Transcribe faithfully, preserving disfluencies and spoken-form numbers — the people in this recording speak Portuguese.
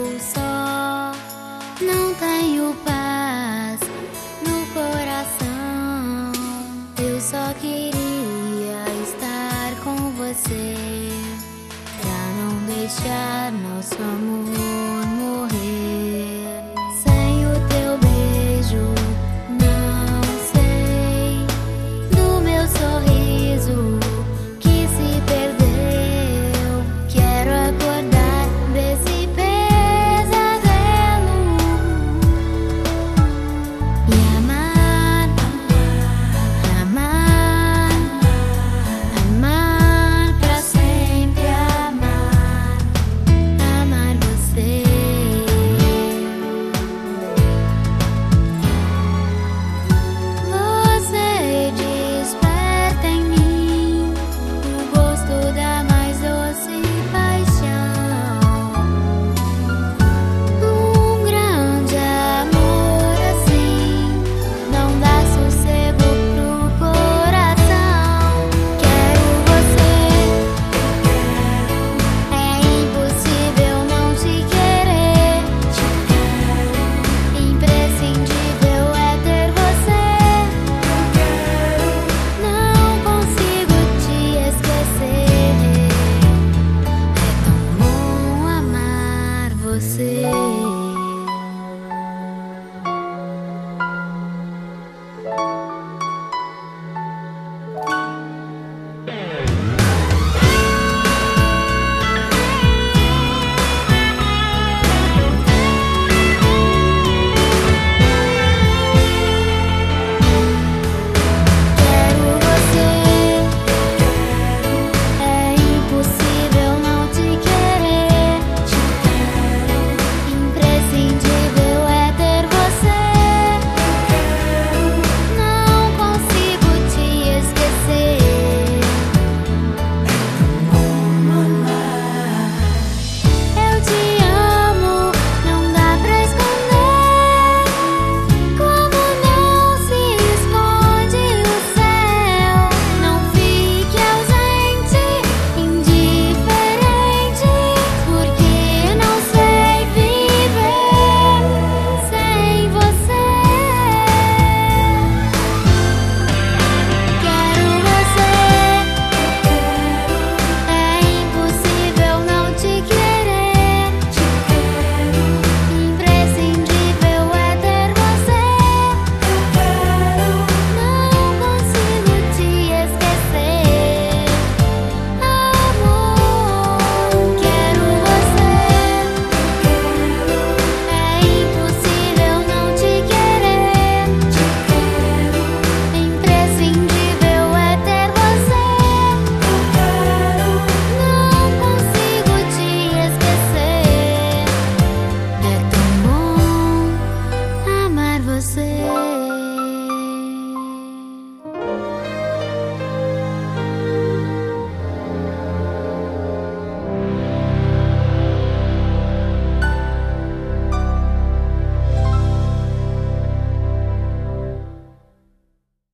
estou só, não tenho paz no coração. Eu só queria estar com você, pra não deixar nosso amor morrer. Sem o teu beijo, não sei do meu sorriso que se perdeu. Quero acordar desse pesadelo e amar, amar, amar pra sempre, amar, amar você. Você desperta em mim o gosto da mais doce paixão. Um grande amor assim não dá sossego pro coração. Quero você, é impossível não te querer. Imprescindível é ter você. Não consigo te esquecer. É tão bom amar você.